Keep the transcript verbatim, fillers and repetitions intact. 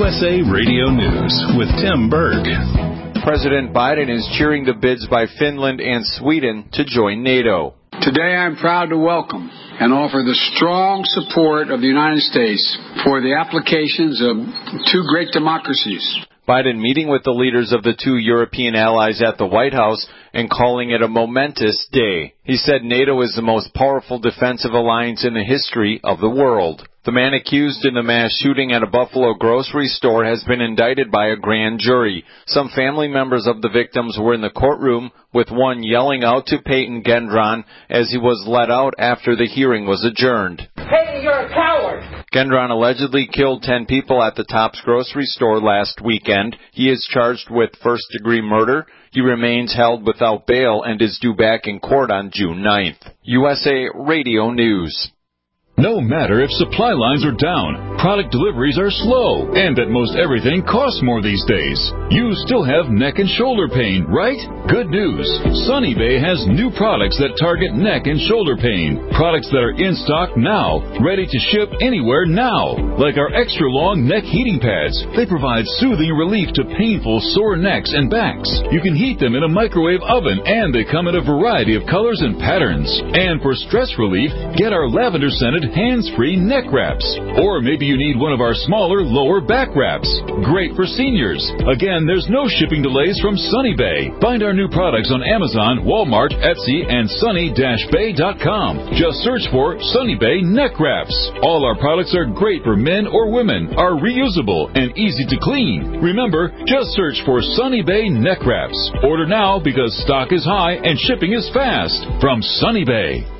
S A Radio News with Tim Berg. President Biden is cheering the bids by Finland and Sweden to join NATO. Today I'm proud to welcome and offer the strong support of the United States for the applications of two great democracies. Biden meeting with the leaders of the two European allies at the White House and calling it a momentous day. He said NATO is the most powerful defensive alliance in the history of the world. The man accused in the mass shooting at a Buffalo grocery store has been indicted by a grand jury. Some family members of the victims were in the courtroom, with one yelling out to Peyton Gendron as he was let out after the hearing was adjourned. Peyton, you're a coward! Gendron allegedly killed ten people at the Tops grocery store last weekend. He is charged with first-degree murder. He remains held without bail and is due back in court on June ninth. U S A Radio News. No matter if supply lines are down, product deliveries are slow, and that most everything costs more these days, you still have neck and shoulder pain, right? Good news. Sunny Bay has new products that target neck and shoulder pain. Products that are in stock now, ready to ship anywhere now. Like our extra long neck heating pads. They provide soothing relief to painful sore necks and backs. You can heat them in a microwave oven, and they come in a variety of colors and patterns. And for stress relief, get our lavender scented hands-free neck wraps. Or maybe you need one of our smaller lower back wraps. Great for seniors. Again, there's no shipping delays from Sunny Bay. Find our new products on Amazon, Walmart, Etsy, and sunny dash bay dot com. Just search for Sunny Bay neck wraps. All our products are great for men or women, are reusable, and easy to clean. Remember, just search for Sunny Bay neck wraps. Order now because stock is high and shipping is fast. From Sunny Bay.